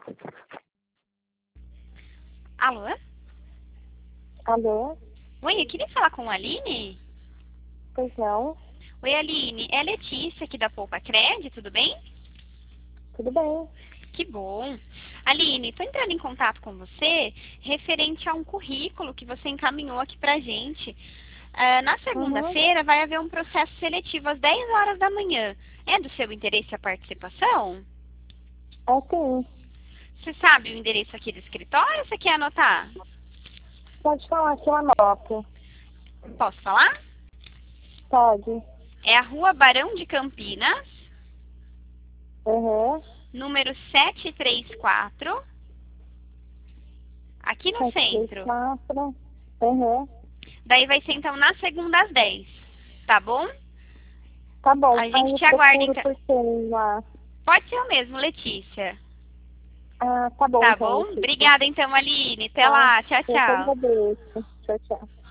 Alô? Alô? Oi, eu queria falar com a Aline. Pois não? Oi, Aline. É a Letícia aqui da Poupa Cred, tudo bem? Tudo bem. Que bom. Aline, estou entrando em contato com você referente a um currículo que você encaminhou aqui pra gente. Na Uhum. segunda-feira vai haver um processo seletivo às 10 horas da manhã. É do seu interesse a participação? É sim. Você sabe o endereço aqui do escritório ou você quer anotar? Pode falar que eu anoto. Posso falar? Pode. É a Rua Barão de Campinas, Uhum. número 734, aqui no Sete, três, centro. quatro. Uhum. Daí vai ser então na segunda às 10, tá bom? Tá bom. A Aí gente eu te aguarda procuro então. por quem lá. Pode ser o mesmo, Letícia. Ah, tá bom Tá então, bom? Letícia. Obrigada então, Aline. Até Tá? lá. Tchau, Eu que tchau. agradeço. Tchau, tchau.